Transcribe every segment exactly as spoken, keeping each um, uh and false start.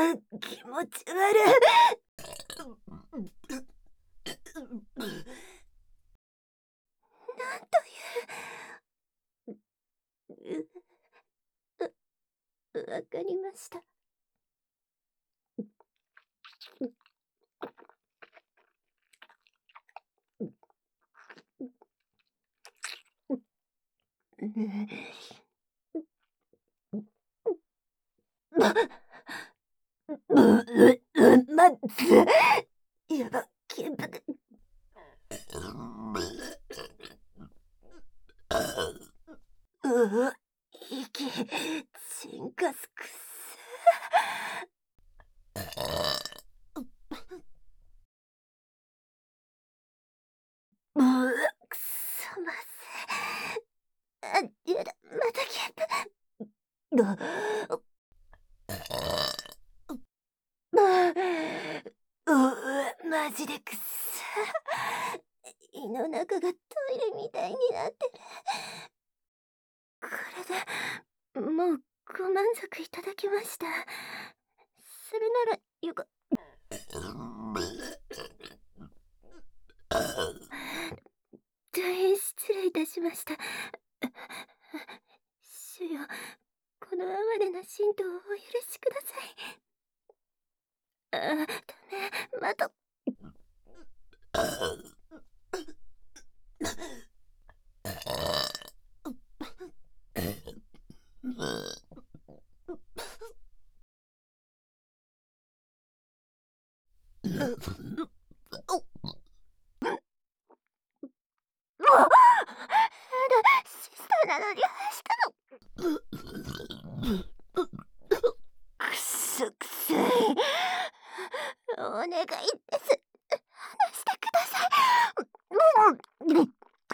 あ、気持ち悪い。なんという。う、う、わかりました。まずやば、金箔。うわ、息、チンカスくっうわ、くそまずい。あ、やだ、また金箔。うわ、マジでくっさ。胃の中がトイレみたいになってる。これでもうご満足いただきました。それならよか。大変失礼いたしました。主よ、この哀れな神道をお許しください。あ、ダメ、また。あだ、シスターなのにしたの。くそくさい。お願いです。話してください。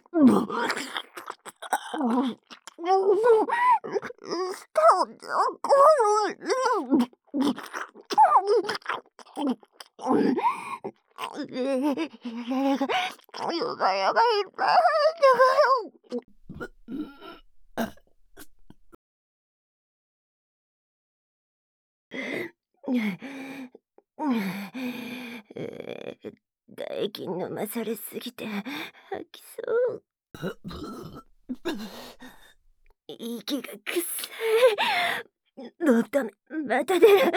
唾液飲まされすぎて吐きそう。息がくさい。もうダメ、また出る。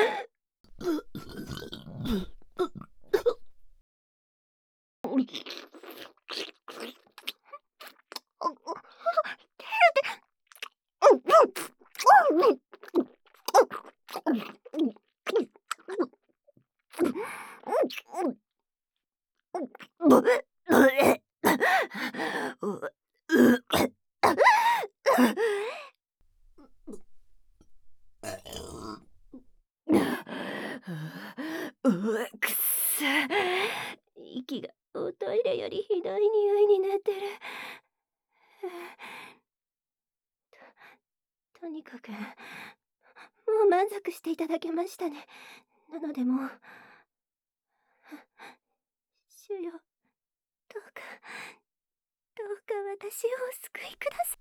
うわ、くっさ。息がおトイレよりひどい匂いになってる。と、とにかく、もう満足していただけましたね。なのでもう、主よ、どうか、どうか私をお救いくださ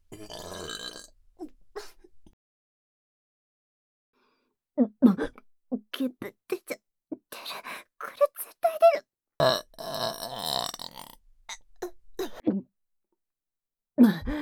い。ゲップ出ちゃってる。これ絶対出る。